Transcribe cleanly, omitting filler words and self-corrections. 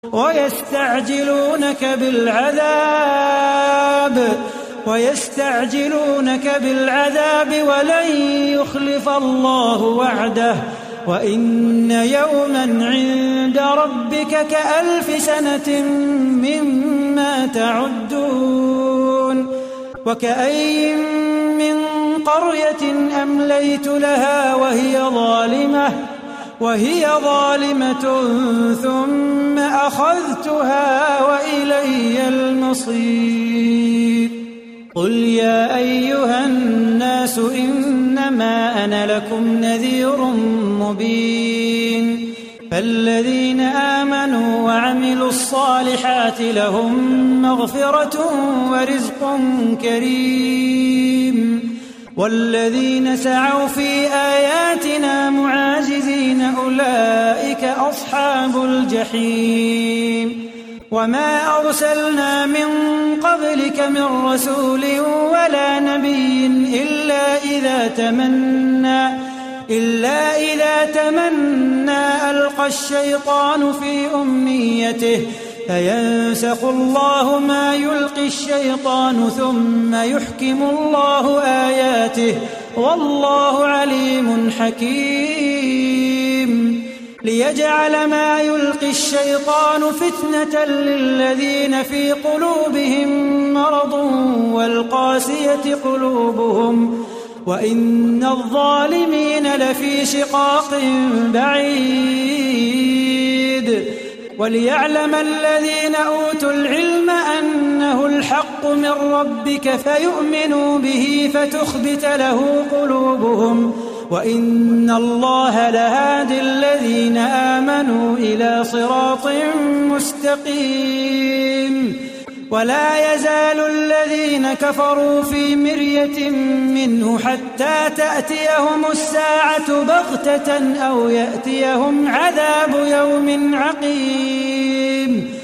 ويستعجلونك بالعذاب ولن يخلف الله وعده وإن يوما عند ربك كألف سنة مما تعدون وكأين من قرية أمليت لها وهي ظالمة ثم أخذتها وإلي المصير قل يا أيها الناس إنما أنا لكم نذير مبين فالذين آمنوا وعملوا الصالحات لهم مغفرة ورزق كريم والذين سعوا في آياتنا معاجزين أولئك أصحاب الجحيم وما أرسلنا من قبلك من رسول ولا نبي إلا إذا تمنى ألقى الشيطان في أمنيته فينسخ الله ما يلقي الشيطان ثم يحكم الله آياته والله عليم حكيم ليجعل ما يلقي الشيطان فتنة للذين في قلوبهم مرض والقاسية قلوبهم وإن الظالمين لفي شقاق بعيد وليعلم الذين أوتوا العلم أنه الحق من ربك فيؤمنوا به فتخبت له قلوبهم وإن الله لهادي الذين آمنوا إلى صراط مستقيم ولا يزال الذين كفروا في مرية منه حتى تأتيهم الساعة بغتة أو يأتيهم عذاب يوم عقيم